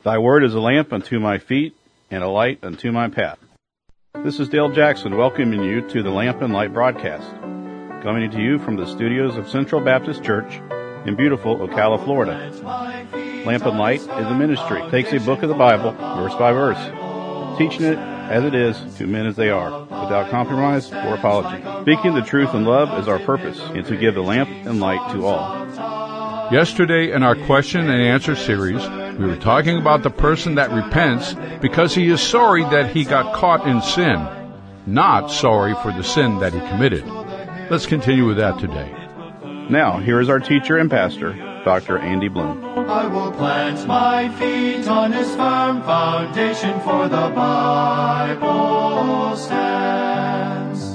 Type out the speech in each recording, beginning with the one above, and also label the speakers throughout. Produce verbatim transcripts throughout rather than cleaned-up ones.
Speaker 1: Thy word is a lamp unto my feet and a light unto my path. This is Dale Jackson welcoming you to the Lamp and Light broadcast, coming to you from the studios of Central Baptist Church in beautiful Ocala, Florida. Lamp and Light is a ministry. It takes a book of the Bible, verse by verse, teaching it as it is to men as they are, without compromise or apology. Speaking the truth in love is our purpose, and to give the lamp and light to all.
Speaker 2: Yesterday in our question and answer series, we were talking about the person that repents because he is sorry that he got caught in sin, not sorry for the sin that he committed. Let's continue with that today.
Speaker 1: Now, here is our teacher and pastor, Doctor Andy Bloom.
Speaker 3: I will plant my feet on his firm foundation, for the Bible stands.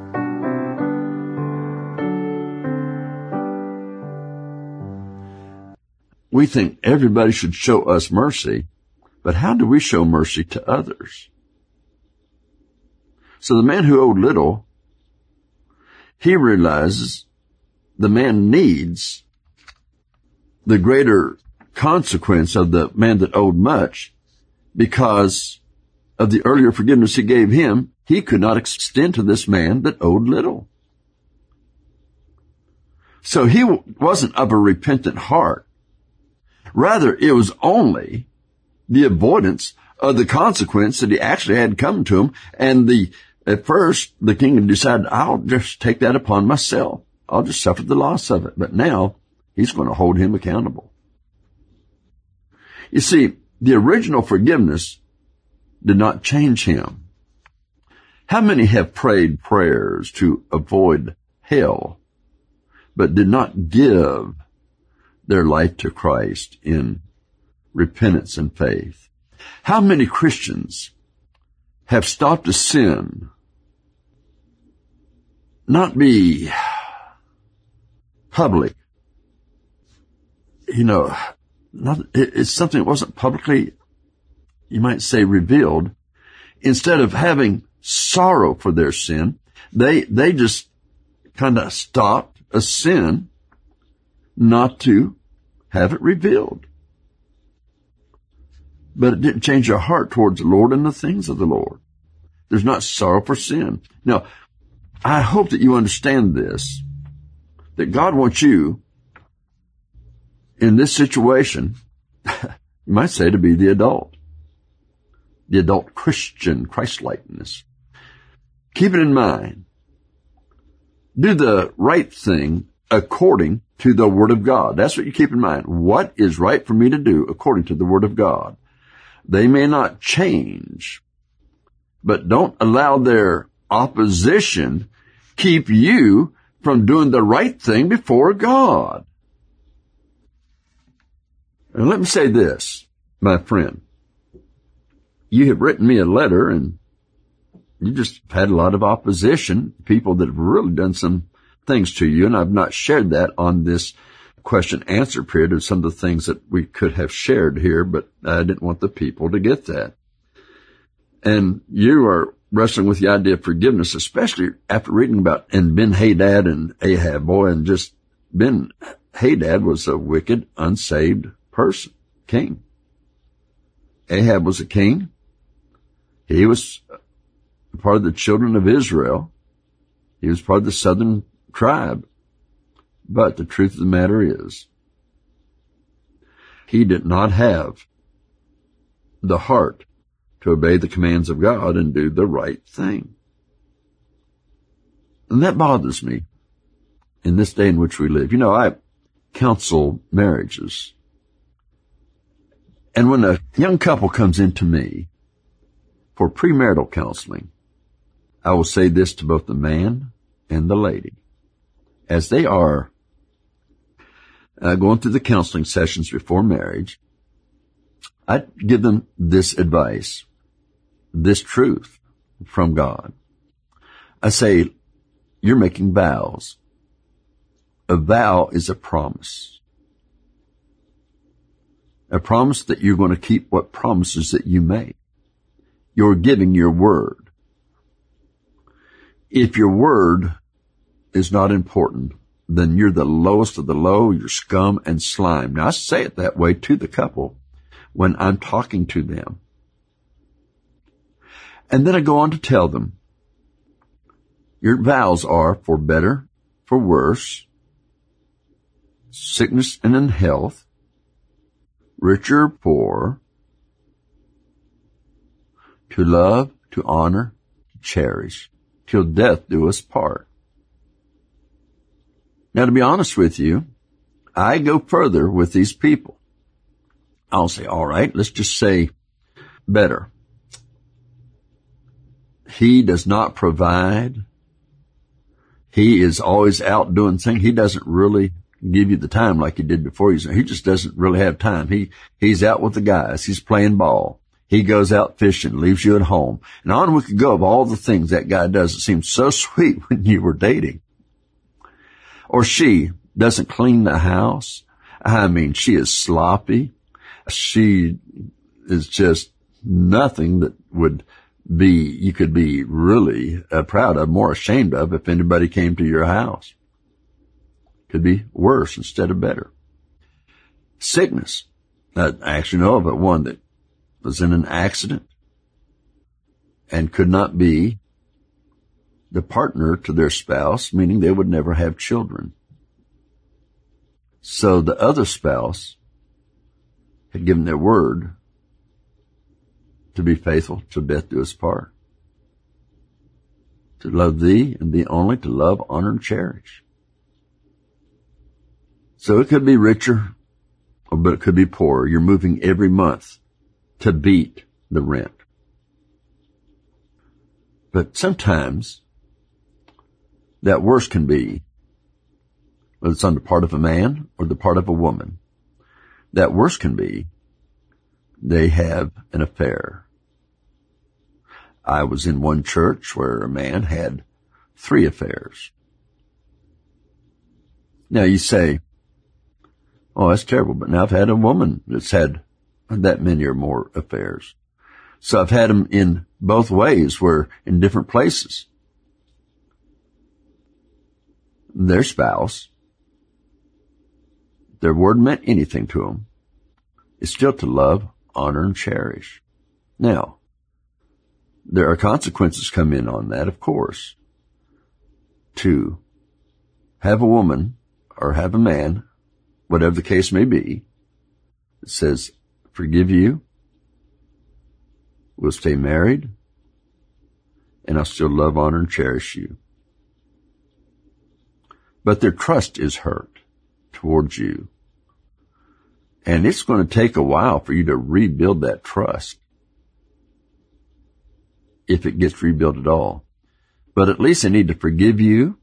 Speaker 4: We think everybody should show us mercy, but how do we show mercy to others? So the man who owed little, he realizes the man needs the greater consequence of the man that owed much, because of the earlier forgiveness he gave him, he could not extend to this man that owed little. So he wasn't of a repentant heart. Rather, it was only the avoidance of the consequence that he actually had come to him. And the, at first, the king decided, I'll just take that upon myself. I'll just suffer the loss of it. But now he's going to hold him accountable. You see, the original forgiveness did not change him. How many have prayed prayers to avoid hell, but did not give their life to Christ in repentance and faith? How many Christians have stopped a sin, not be public, you know, not, it's something that wasn't publicly, you might say, revealed. Instead of having sorrow for their sin, they, they just kind of stopped a sin not to have it revealed. But it didn't change your heart towards the Lord and the things of the Lord. There's not sorrow for sin. Now, I hope that you understand this, that God wants you in this situation, you might say, to be the adult, the adult Christian Christ-likeness. Keep it in mind. Do the right thing according to the Word of God. That's what you keep in mind. What is right for me to do according to the Word of God? They may not change, but don't allow their opposition keep you from doing the right thing before God. And let me say this, my friend. You have written me a letter, and you just had a lot of opposition, people that have really done some things to you, and I've not shared that on this question answer period of some of the things that we could have shared here, but I didn't want the people to get that. And you are wrestling with the idea of forgiveness, especially after reading about and Ben-Hadad and Ahab. Boy, and just Ben-Hadad was a wicked, unsaved person, king. Ahab was a king. He was part of the children of Israel. He was part of the southern tribe. But the truth of the matter is, he did not have the heart to obey the commands of God and do the right thing. And that bothers me in this day in which we live. You know, I counsel marriages. And when a young couple comes into me for premarital counseling, I will say this to both the man and the lady. As they are uh, going through the counseling sessions before marriage, I give them this advice, this truth from God. I say, you're making vows. A vow is a promise. A promise that you're going to keep what promises that you make. You're giving your word. If your word is not important, then you're the lowest of the low, you're scum and slime. Now, I say it that way to the couple, when I'm talking to them. And then I go on to tell them, your vows are for better, for worse, sickness and in health, rich or poor, to love, to honor, to cherish, till death do us part. Now, to be honest with you, I go further with these people. I'll say, all right, let's just say better. He does not provide. He is always out doing things. He doesn't really give you the time like he did before. He's, he just doesn't really have time. He, he's out with the guys. He's playing ball. He goes out fishing, leaves you at home. And on we could go of all the things that guy does. It seems so sweet when you were dating. Or she doesn't clean the house. I mean, she is sloppy. She is just nothing that would be, you could be really uh, proud of, more ashamed of if anybody came to your house. Could be worse instead of better. Sickness. I actually know of it, one that was in an accident and could not be the partner to their spouse, meaning they would never have children. So the other spouse had given their word to be faithful till death do us part. To love thee and thee only, to love, honor, and cherish. So it could be richer, but it could be poorer. You're moving every month to beat the rent. But sometimes that worse can be, whether it's on the part of a man or the part of a woman, that worse can be they have an affair. I was in one church where a man had three affairs. Now you say, oh, that's terrible, but now I've had a woman that's had that many or more affairs. So I've had them in both ways, where in different places. Their spouse, their word meant anything to them, is still to love, honor, and cherish. Now, there are consequences come in on that, of course. To have a woman or have a man, whatever the case may be, that says, forgive you, we'll stay married, and I'll still love, honor, and cherish you. But their trust is hurt towards you. And it's going to take a while for you to rebuild that trust, if it gets rebuilt at all. But at least they need to forgive you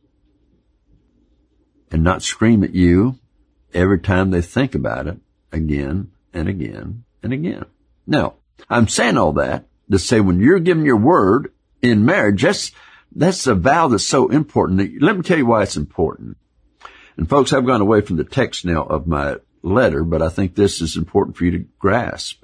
Speaker 4: and not scream at you every time they think about it again and again and again. Now, I'm saying all that to say when you're giving your word in marriage, that's, that's a vow that's so important. Let me tell you why it's important. And folks, I've gone away from the text now of my letter, but I think this is important for you to grasp.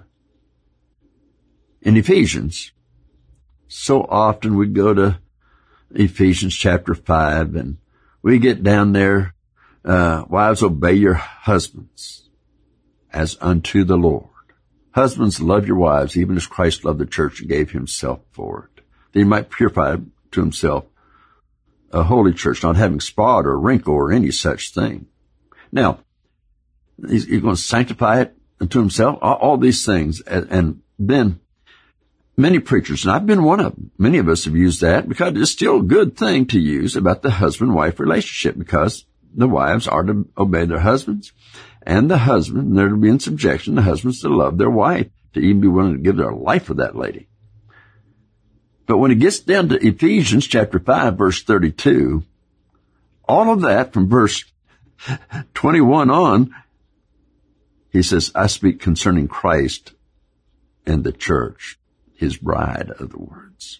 Speaker 4: In Ephesians, so often we go to Ephesians chapter five and we get down there, uh, wives, obey your husbands as unto the Lord. Husbands, love your wives, even as Christ loved the church and gave himself for it, that he might purify to himself a holy church, not having spot or wrinkle or any such thing. Now, he's, he's going to sanctify it unto himself, all, all these things. And, and then many preachers, and I've been one of them, many of us have used that because it's still a good thing to use about the husband-wife relationship, because the wives are to obey their husbands, and the husband, they're to be in subjection, the husbands to love their wife, to even be willing to give their life for that lady. But when it gets down to Ephesians chapter five, verse thirty-two, all of that from verse twenty-one on, he says, I speak concerning Christ and the church, his bride, other words.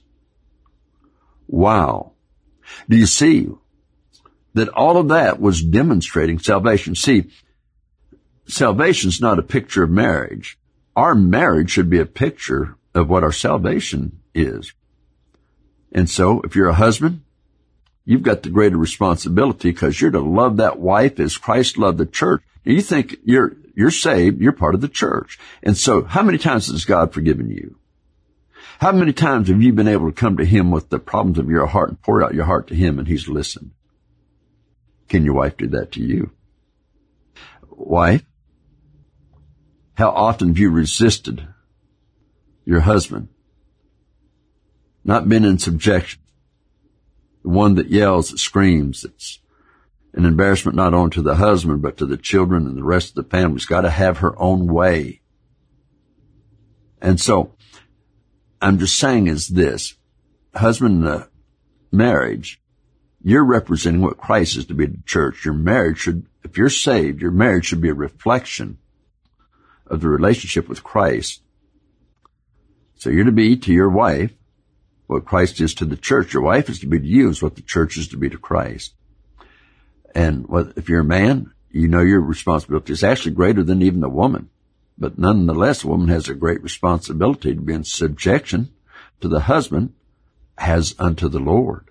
Speaker 4: Wow. Do you see that all of that was demonstrating salvation? See, salvation's not a picture of marriage. Our marriage should be a picture of what our salvation is. And so, if you're a husband, you've got the greater responsibility because you're to love that wife as Christ loved the church. You think you're, you're saved, you're part of the church. And so how many times has God forgiven you? How many times have you been able to come to Him with the problems of your heart and pour out your heart to Him and He's listened? Can your wife do that to you? Wife, how often have you resisted your husband? Not been in subjection. The one that yells, that screams, that's an embarrassment not only to the husband, but to the children and the rest of the family. She's got to have her own way. And so, I'm just saying is this, husband and uh, marriage, you're representing what Christ is to be to the church. Your marriage should, if you're saved, your marriage should be a reflection of the relationship with Christ. So you're to be to your wife what Christ is to the church. Your wife is to be to you is what the church is to be to Christ. And what, if you're a man, you know your responsibility is actually greater than even the woman. But nonetheless, a woman has a great responsibility to be in subjection to the husband as unto the Lord.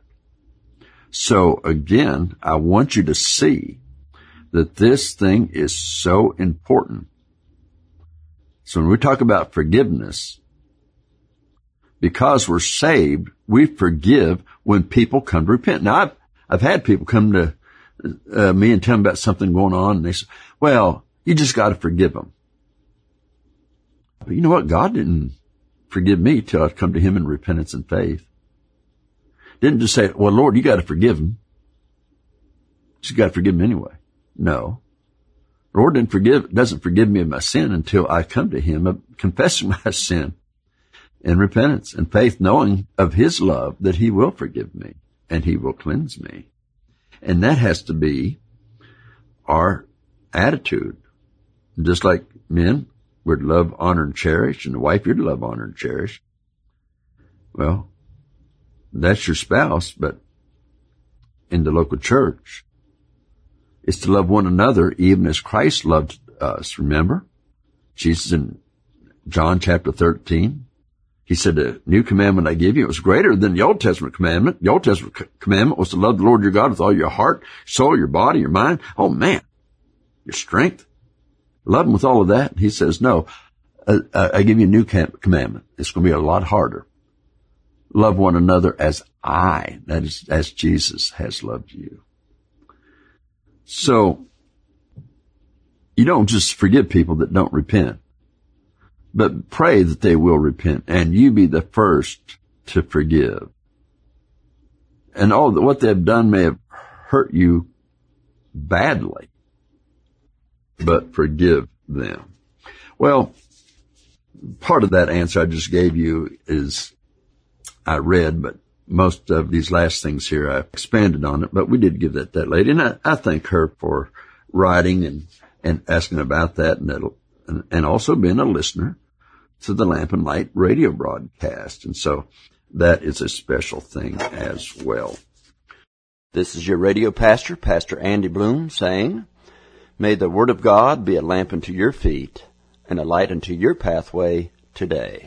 Speaker 4: So again, I want you to see that this thing is so important. So when we talk about forgiveness, because we're saved, we forgive when people come to repent. Now, I've, I've had people come to uh, me and tell me about something going on, and they say, well, you just got to forgive them. But you know what? God didn't forgive me till I've come to Him in repentance and faith. Didn't just say, well, Lord, you got to forgive them. You got to forgive them anyway. No. The Lord didn't forgive, doesn't forgive me of my sin until I come to Him, confessing my sin in repentance and faith, knowing of His love that He will forgive me and He will cleanse me. And that has to be our attitude. Just like men, we're to love, honor, and cherish, and the wife, you're to love, honor, and cherish. Well, that's your spouse, but in the local church, it's to love one another even as Christ loved us. Remember? Jesus in John chapter thirteen, He said, the new commandment I give you, it was greater than the Old Testament commandment. The Old Testament c- commandment was to love the Lord your God with all your heart, soul, your body, your mind. Oh man, your strength. Love Him with all of that. He says, no, uh, I give you a new commandment. It's going to be a lot harder. Love one another as I, that is, as Jesus has loved you. So, you don't just forgive people that don't repent, but pray that they will repent, and you be the first to forgive. And all that what they've done may have hurt you badly, but forgive them. Well, part of that answer I just gave you is I read, but most of these last things here I expanded on it, but we did give that that lady, and I, I thank her for writing and, and asking about that, and, and, and also being a listener to the Lamp and Light radio broadcast. And so that is a special thing as well. This is your radio pastor, Pastor Andy Bloom, saying, may the Word of God be a lamp unto your feet and a light unto your pathway today.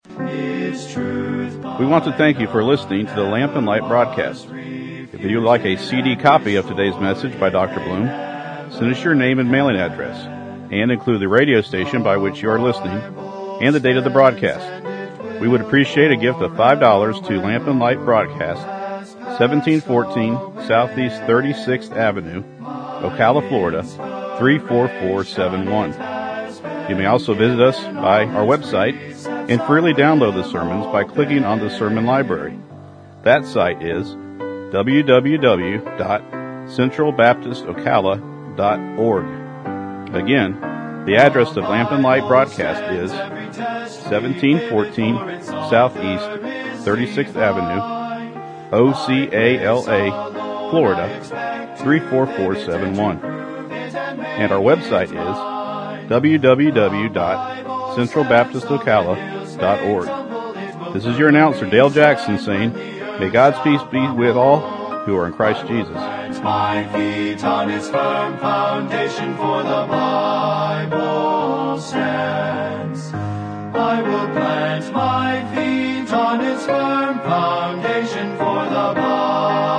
Speaker 1: We want to thank you for listening to the Lamp and Light broadcast. If you would like a C D copy of today's message by Doctor Bloom, send us your name and mailing address, and include the radio station by which you are listening and the date of the broadcast. We would appreciate a gift of five dollars to Lamp and Light Broadcast, seventeen fourteen Southeast thirty-sixth Avenue, Ocala, Florida, three four four seven one. You may also visit us by our website and freely download the sermons by clicking on the sermon library. That site is w w w dot central baptist ocala dot org. Again, the address of Lamp and Light Broadcast is seventeen fourteen Southeast thirty-sixth Avenue, O C A L A, Florida, three four four seven one. And our website is w w w dot central baptist ocala dot org. This is your announcer, Dale Jackson, saying, may God's peace be with all who are in Christ Jesus.
Speaker 3: My feet on its firm foundation, for the Bible stands. I will plant my feet on its firm foundation, for the Bible